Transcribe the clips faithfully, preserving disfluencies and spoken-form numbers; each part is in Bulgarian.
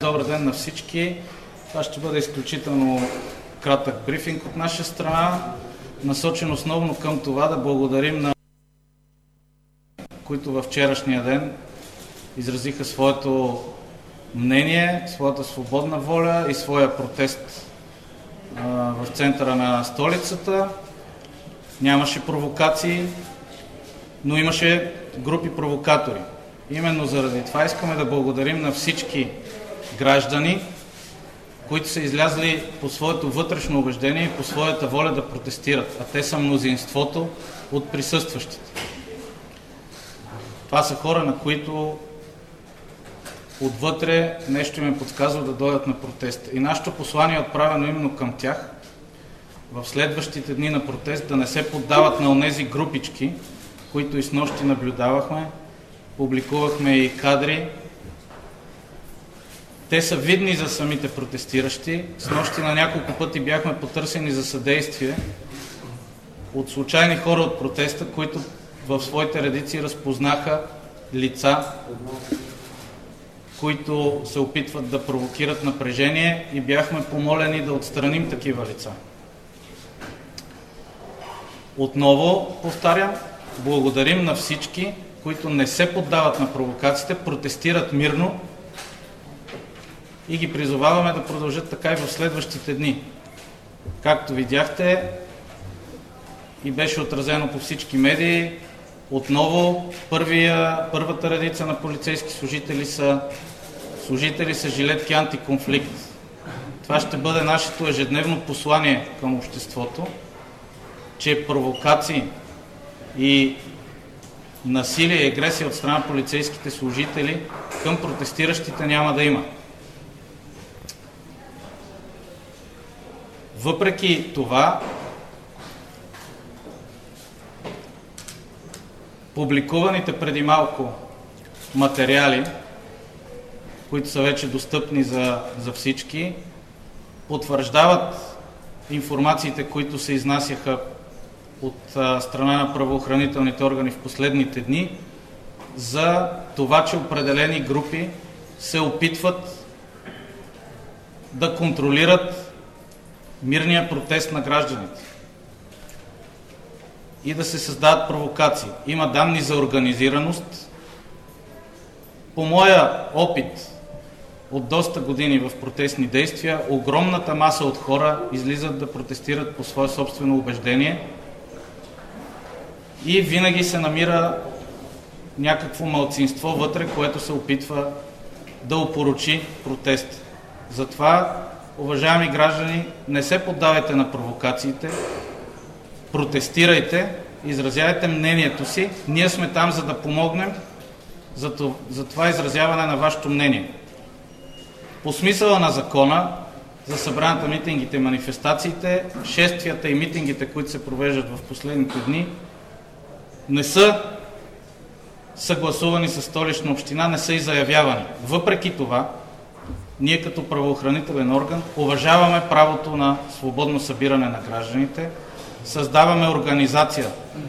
добър ден на всички. Това ще бъде изключително кратък брифинг от наша страна, насочен основно към това да благодарим на които във вчерашния ден изразиха своето мнение, своята свободна воля и своя протест а, в центъра на столицата. Нямаше провокации, но имаше групи провокатори. Именно заради това искаме да благодарим на всички граждани, които са излязли по своето вътрешно убеждение и по своята воля да протестират, а те са мнозинството от присъстващите. Това са хора, на които отвътре нещо им е подсказало да дойдат на протест. И нашето послание е отправено именно към тях в следващите дни на протест да не се поддават на онези групички, които и снощи наблюдавахме, публикувахме и кадри. Те са видни за самите протестиращи. Снощи на няколко пъти бяхме потърсени за съдействие от случайни хора от протеста, които в своите редици разпознаха лица, които се опитват да провокират напрежение и бяхме помолени да отстраним такива лица. Отново повтарям, благодарим на всички, които не се поддават на провокациите, протестират мирно и ги призоваваме да продължат така и в следващите дни. Както видяхте и беше отразено по всички медии, отново първия, първата редица на полицейски служители са служители с жилетки антиконфликт. Това ще бъде нашето ежедневно послание към обществото, че провокации и насилие и агресия от страна на полицейските служители към протестиращите няма да има. Въпреки това, публикуваните преди малко материали, които са вече достъпни за, за всички, потвърждават информациите, които се изнасяха от а, страна на правоохранителните органи в последните дни, за това, че определени групи се опитват да контролират мирния протест на гражданите и да се създават провокации. Има данни за организираност. По моя опит от доста години в протестни действия, огромната маса от хора излизат да протестират по свое собствено убеждение и винаги се намира някакво малцинство вътре, което се опитва да опорочи протест. Затова, уважаеми граждани, не се поддавайте на провокациите, протестирайте, изразявайте мнението си. Ние сме там, за да помогнем за това изразяване на вашето мнение. По смисъла на закона за събраната, митингите и манифестациите, шествията и митингите, които се провеждат в последните дни, не са съгласувани с Столична община, не са и заявявани. Въпреки това, ние като правоохранителен орган уважаваме правото на свободно събиране на гражданите, създаваме организация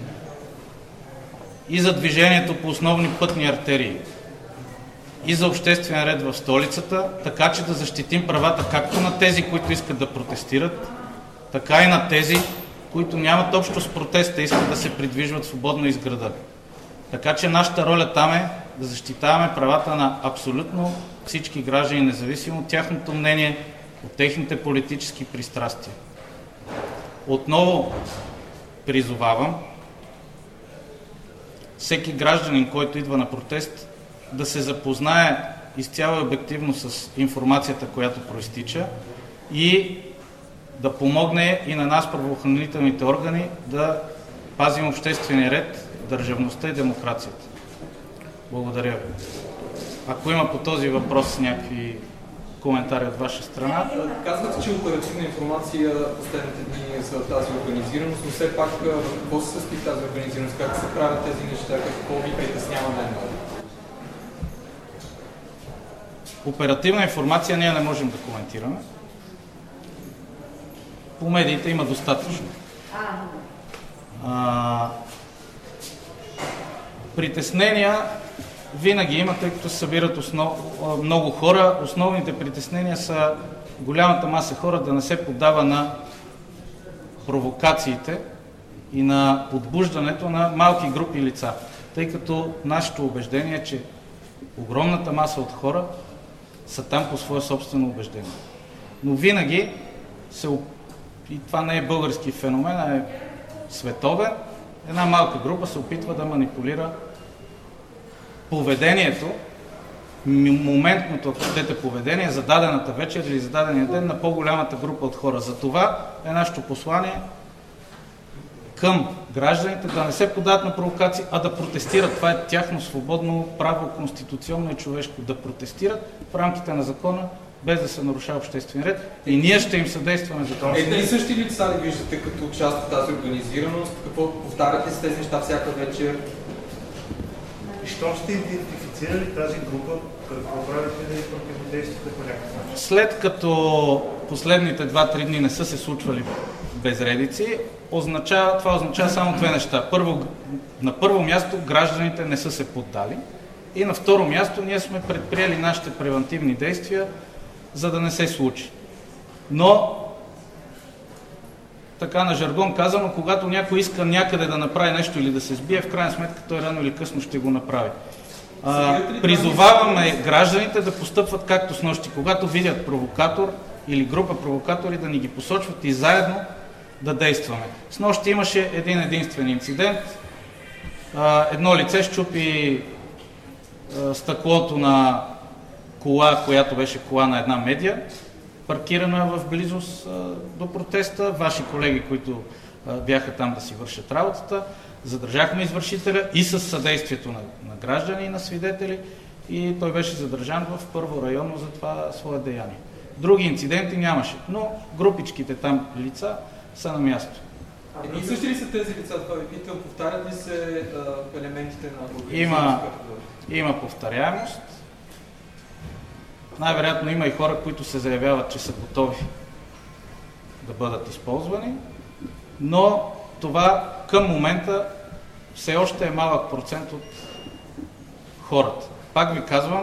и за движението по основни пътни артерии, и за обществен ред в столицата, така че да защитим правата както на тези, които искат да протестират, така и на тези, които нямат общо с протеста, искат да се придвижват свободно из града. Така че нашата роля там е да защитаваме правата на абсолютно всички граждани, независимо от тяхното мнение, от техните политически пристрастия. Отново призовавам всеки гражданин, който идва на протест, да се запознае изцяло и обективно с информацията, която проистича и да помогне и на нас, правоохранителните органи, да пазим обществения ред, държавността и демокрацията. Благодаря ви. Ако има по този въпрос някакви коментари от ваша страна. Казвате, че оперативна информация последните дни за тази организираност, но все пак в какво се състои тази организираност, как се правят тези неща, какво ви притеснява най-много? Оперативна информация ние не можем да коментираме. По медиите има достатъчно. А, притеснения винаги има, тъй като се събират основ... много хора. Основните притеснения са голямата маса хора да не се поддава на провокациите и на подбуждането на малки групи лица, тъй като нашето убеждение е, че огромната маса от хора са там по свое собствено убеждение. Но винаги се, и това не е български феномен, а е световен, една малка група се опитва да манипулира поведението, моментното, ако щете, поведение за дадената вечер или за дадения ден на по-голямата група от хора. За това е нашето послание към гражданите да не се поддават на провокации, а да протестират. Това е тяхно свободно право, конституционно и човешко. Да протестират в рамките на закона, без да се нарушава обществен ред. И ние ще им съдействаме за това. Едни и същи лица ли виждате като част от тази организираност? Какво повтаряте с тези неща всяка вечер? И щом сте идентифицирали тази група, какво правите да и противодействате по някакъв начин? След като последните два-три дни не са се случвали безредици, означава, това означава само две неща. Първо, на първо място гражданите не са се поддали и на второ място ние сме предприели нашите превентивни действия, за да не се случи. Но, така на жаргон казано, когато някой иска някъде да направи нещо или да се сбие, в крайна сметка той рано или късно ще го направи. А, призоваваме гражданите да постъпват както снощи, когато видят провокатор или група провокатори, да ни ги посочват и заедно да действаме. Снощи имаше един единствен инцидент. А, едно лице счупи а, стъклото на кола, която беше кола на една медия, паркирана в близост а, до протеста. Ваши колеги, които а, бяха там да си вършат работата, задържахме извършителя и с съдействието на, на граждани и на свидетели, и той беше задържан в първо районно за това свое деяние. Други инциденти нямаше, но групичките там лица са на място. Едни същи ли са тези лица? Това ви питам, повтарят ли се а, елементите на Има, има повторяемост. Най-вероятно има и хора, които се заявяват, че са готови да бъдат използвани, но това към момента все още е малък процент от хората. Пак ви казвам,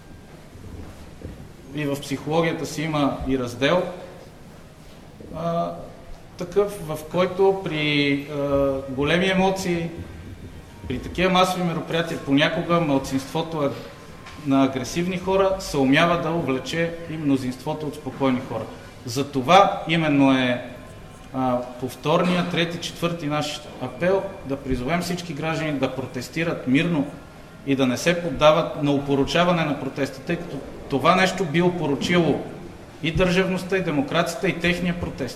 и в психологията си има и раздел, а, такъв, в който при а, големи емоции, при такива масови мероприятия, понякога малцинството е на агресивни хора се умява да увлече и мнозинството от спокойни хора. За това именно е а, повторния, трети, четвърти наш апел да призовем всички граждани да протестират мирно и да не се поддават на опорочаване на протеста, тъй като това нещо би опорочило и държавността, и демокрацията, и техния протест.